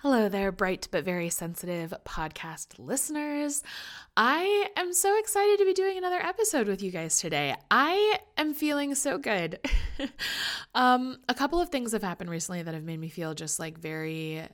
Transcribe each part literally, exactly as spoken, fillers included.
Hello there, bright but very sensitive podcast listeners. I am so excited to be doing another episode with you guys today. I am feeling so good. um, a couple of things have happened recently that have made me feel just like very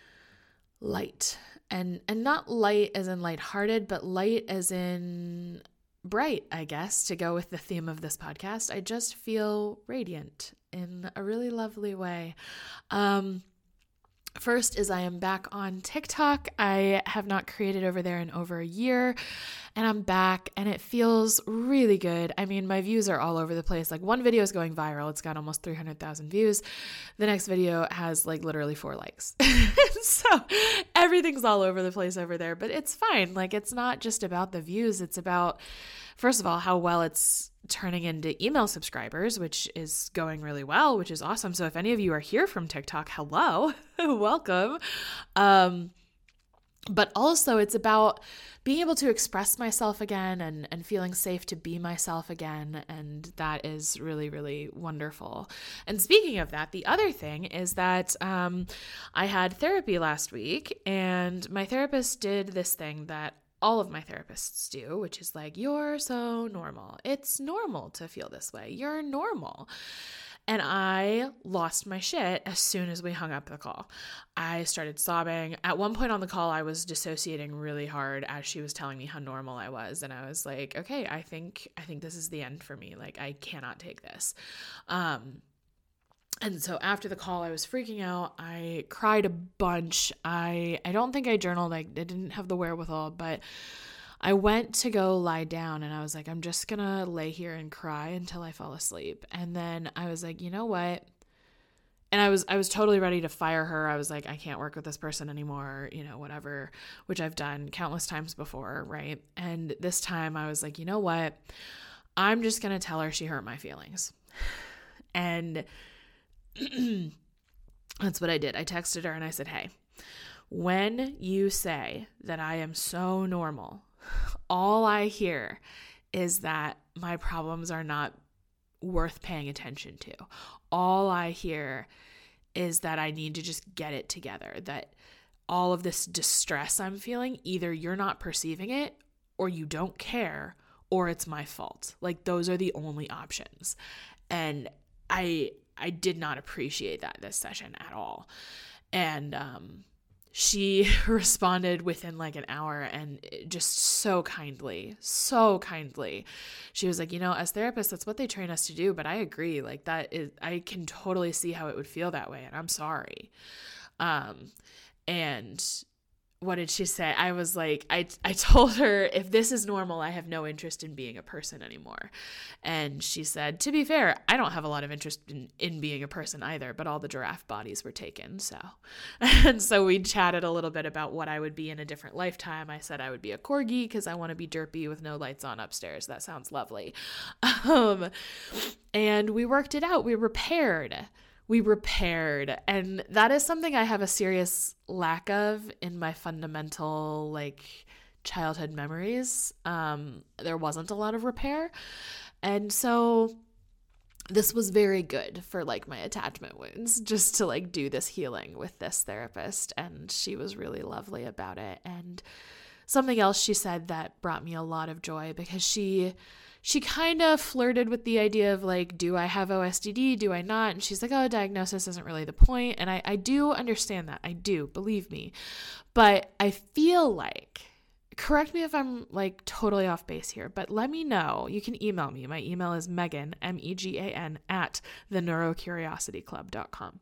light. And and not light as in lighthearted, but light as in bright, I guess, to go with the theme of this podcast. I just feel radiant in a really lovely way. Um First is I am back on TikTok. I have not created over there in over a year, and I'm back, and it feels really good. I mean, my views are all over the place. Like, one video is going viral. It's got almost three hundred thousand views. The next video has like literally four likes. So everything's all over the place over there, but it's fine. Like, it's not just about the views. It's about, first of all, how well it's turning into email subscribers, which is going really well, which is awesome. So if any of you are here from TikTok, hello, welcome. Um, but also it's about being able to express myself again and, and feeling safe to be myself again. And that is really, really wonderful. And speaking of that, the other thing is that um, I had therapy last week, and my therapist did this thing that all of my therapists do, which is like, you're so normal. It's normal to feel this way. You're normal. And I lost my shit as soon as we hung up the call. I started sobbing. At one point on the call, I was dissociating really hard as she was telling me how normal I was. And I was like, okay, I think, I think this is the end for me. Like, I cannot take this. Um, And so after the call, I was freaking out. I cried a bunch. I I don't think I journaled. I, I didn't have the wherewithal, but I went to go lie down, and I was like, I'm just going to lay here and cry until I fall asleep. And then I was like, you know what? And I was I was totally ready to fire her. I was like, I can't work with this person anymore, you know, whatever, which I've done countless times before, right? And this time I was like, you know what? I'm just going to tell her she hurt my feelings. And that's what I did. I texted her and I said, hey, when you say that I am so normal, all I hear is that my problems are not worth paying attention to. All I hear is that I need to just get it together, that all of this distress I'm feeling, either you're not perceiving it or you don't care or it's my fault. Like, those are the only options. And I I did not appreciate that this session at all. And um, she responded within like an hour, and just so kindly, so kindly. She was like, you know, as therapists, that's what they train us to do. But I agree. Like, that is, I can totally see how it would feel that way. And I'm sorry. Um, and what did she say? I was like, I, I told her, if this is normal, I have no interest in being a person anymore. And she said, to be fair, I don't have a lot of interest in, in being a person either, but all the giraffe bodies were taken. So, and so we chatted a little bit about what I would be in a different lifetime. I said I would be a corgi because I want to be derpy with no lights on upstairs. That sounds lovely. Um, and we worked it out. We repaired. We repaired. And that is something I have a serious lack of in my fundamental, like, childhood memories. Um, there wasn't a lot of repair. And so this was very good for, like, my attachment wounds, just to, like, do this healing with this therapist. And she was really lovely about it. And something else she said that brought me a lot of joy, because she... She kind of flirted with the idea of, like, do I have O S D D? Do I not? And she's like, oh, diagnosis isn't really the point. And I, I do understand that. I do, believe me. But I feel like, correct me if I'm, like, totally off base here, but let me know. You can email me. My email is Megan, M E G A N, at the neurocuriosity club dot com.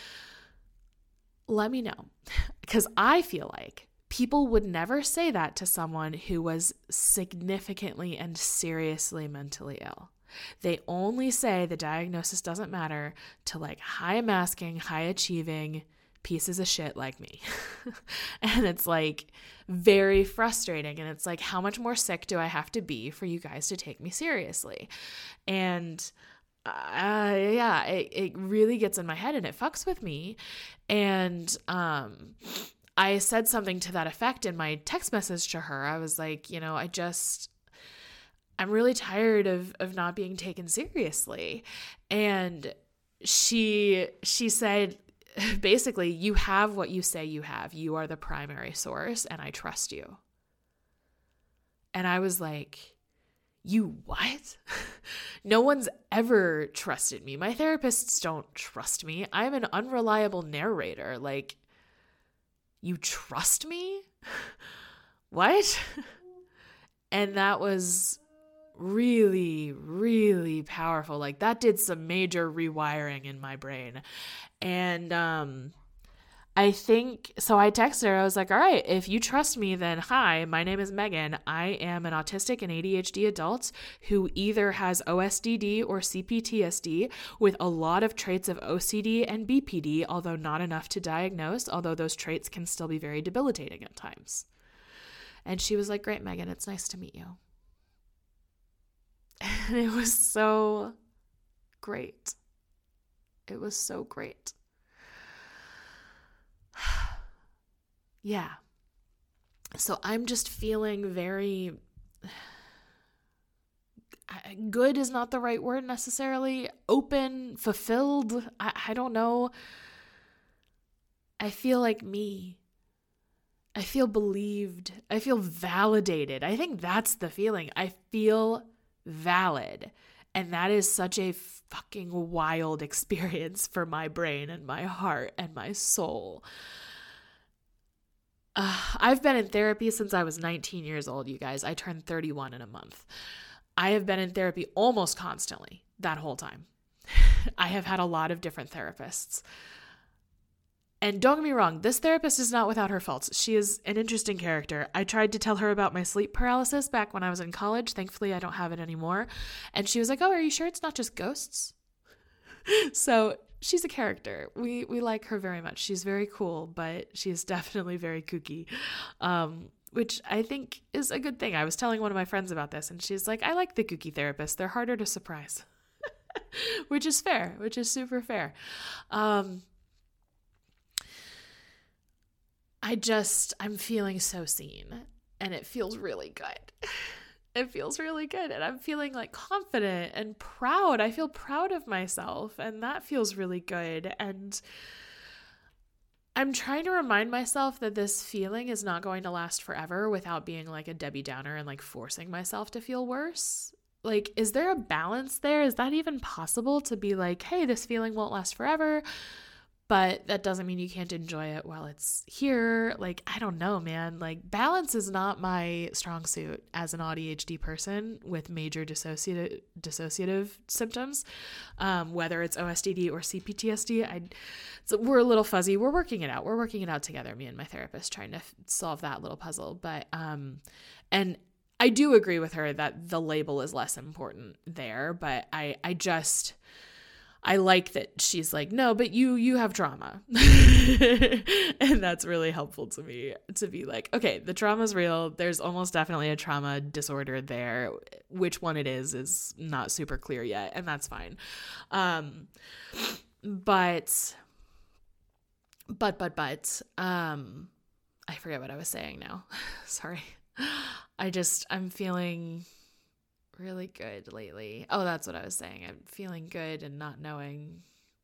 Let me know. Because I feel like people would never say that to someone who was significantly and seriously mentally ill. They only say the diagnosis doesn't matter to, like, high masking, high achieving pieces of shit like me. And it's, like, very frustrating. And it's like, how much more sick do I have to be for you guys to take me seriously? And uh, yeah, it, it really gets in my head and it fucks with me. And, um, I said something to that effect in my text message to her. I was like, you know, I just, I'm really tired of, of not being taken seriously. And she, she said, basically, you have what you say you have. You are the primary source, and I trust you. And I was like, you what? No one's ever trusted me. My therapists don't trust me. I'm an unreliable narrator. Like, you trust me? What? And that was really, really powerful. Like, that did some major rewiring in my brain. And um, I think, so I texted her, I was like, all right, if you trust me, then hi, my name is Megan. I am an autistic and A D H D adult who either has O S D D or C P T S D with a lot of traits of O C D and B P D, although not enough to diagnose, although those traits can still be very debilitating at times. And she was like, great, Megan, it's nice to meet you. And it was so great. It was so great. Yeah. So I'm just feeling very, good is not the right word necessarily, open, fulfilled. I, I don't know. I feel like me. I feel believed. I feel validated. I think that's the feeling. I feel valid. And that is such a fucking wild experience for my brain and my heart and my soul. Uh, I've been in therapy since I was nineteen years old, you guys. I turned thirty-one in a month. I have been in therapy almost constantly that whole time. I have had a lot of different therapists. And don't get me wrong, this therapist is not without her faults. She is an interesting character. I tried to tell her about my sleep paralysis back when I was in college. Thankfully, I don't have it anymore. And she was like, oh, are you sure it's not just ghosts? So she's a character. We we like her very much. She's very cool, but she's definitely very kooky, um, which I think is a good thing. I was telling one of my friends about this, and she's like, I like the kooky therapists. They're harder to surprise, which is fair, which is super fair. Um, I just, I'm feeling so seen, and it feels really good. It feels really good, and I'm feeling like confident and proud. I feel proud of myself, and that feels really good. And I'm trying to remind myself that this feeling is not going to last forever without being like a Debbie Downer and like forcing myself to feel worse. Like, is there a balance there? Is that even possible to be like, hey, this feeling won't last forever, but that doesn't mean you can't enjoy it while it's here? Like, I don't know, man. Like, balance is not my strong suit as an A D H D person with major dissociative dissociative symptoms, um, whether it's O S D D or C P T S D. I, so we're a little fuzzy. We're working it out. We're working it out together, me and my therapist, trying to f- solve that little puzzle. But, um, and I do agree with her that the label is less important there, but I, I just... I like that she's like, no, but you you have trauma. And that's really helpful to me to be like, okay, the trauma's real. There's almost definitely a trauma disorder there. Which one it is is not super clear yet, and that's fine. Um, but, but, but, but, um, I forget what I was saying now. Sorry. I just, I'm feeling... really good lately. Oh, that's what I was saying. I'm feeling good and not knowing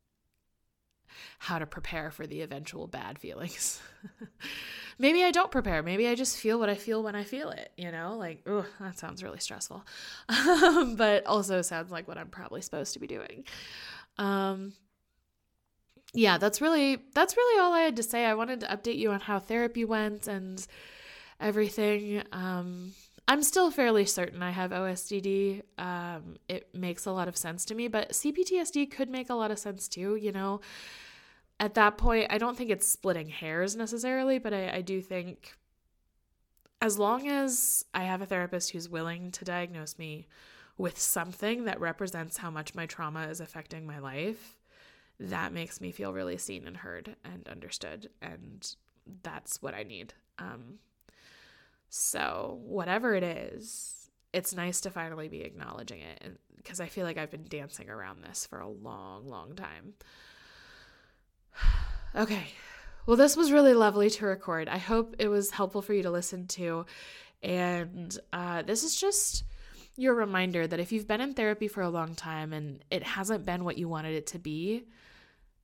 how to prepare for the eventual bad feelings. Maybe I don't prepare. Maybe I just feel what I feel when I feel it, you know? Like, oh, that sounds really stressful. Um, but also sounds like what I'm probably supposed to be doing. Um, yeah, that's really, that's really all I had to say. I wanted to update you on how therapy went and everything. Um, I'm still fairly certain I have O S D D. Um, it makes a lot of sense to me, but C P T S D could make a lot of sense too, you know? At that point, I don't think it's splitting hairs necessarily, but I, I do think as long as I have a therapist who's willing to diagnose me with something that represents how much my trauma is affecting my life, that makes me feel really seen and heard and understood, and that's what I need. Um, So whatever it is, it's nice to finally be acknowledging it, because I feel like I've been dancing around this for a long, long time. Okay. Well, this was really lovely to record. I hope it was helpful for you to listen to. And uh, this is just your reminder that if you've been in therapy for a long time and it hasn't been what you wanted it to be,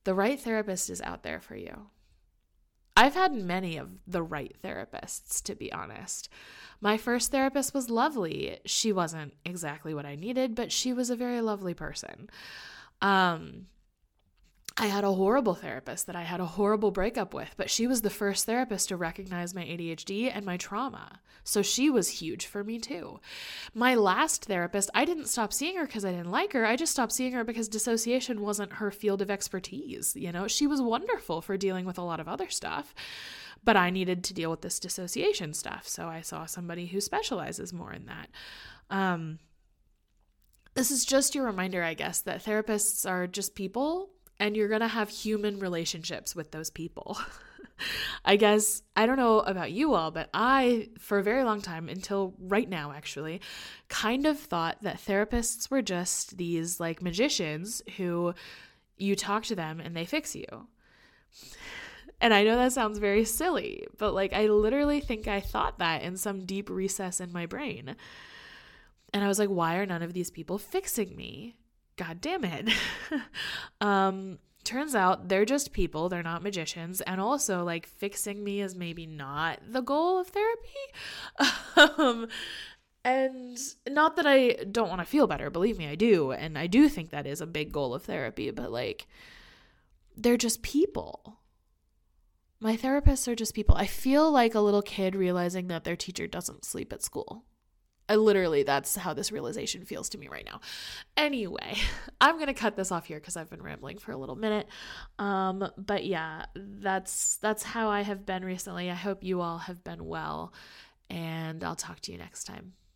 the right therapist is out there for you. I've had many of the right therapists, to be honest. My first therapist was lovely. She wasn't exactly what I needed, but she was a very lovely person. Um, I had a horrible therapist that I had a horrible breakup with, but she was the first therapist to recognize my A D H D and my trauma. So she was huge for me too. My last therapist, I didn't stop seeing her because I didn't like her. I just stopped seeing her because dissociation wasn't her field of expertise. You know, she was wonderful for dealing with a lot of other stuff, but I needed to deal with this dissociation stuff. So I saw somebody who specializes more in that. Um, this is just your reminder, I guess, that therapists are just people. And you're going to have human relationships with those people. I guess, I don't know about you all, but I, for a very long time, until right now actually, kind of thought that therapists were just these like magicians who you talk to them and they fix you. And I know that sounds very silly, but like I literally think I thought that in some deep recess in my brain. And I was like, why are none of these people fixing me? God damn it. um, turns out they're just people. They're not magicians. And also, like, fixing me is maybe not the goal of therapy. um, and not that I don't want to feel better. Believe me, I do. And I do think that is a big goal of therapy. But, like, they're just people. My therapists are just people. I feel like a little kid realizing that their teacher doesn't sleep at school. I literally, that's how this realization feels to me right now. Anyway, I'm going to cut this off here because I've been rambling for a little minute. Um, but yeah, that's, that's how I have been recently. I hope you all have been well, and I'll talk to you next time.